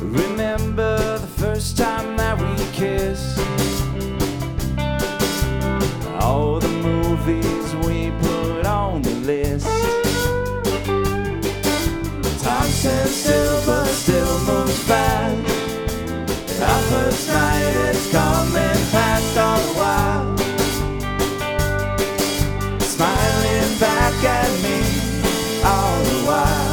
Remember the first time that we kissed, all the movies we put on the list. Time stands still but still moves fast. Our first night is coming past all the while, smiling back at me all the while.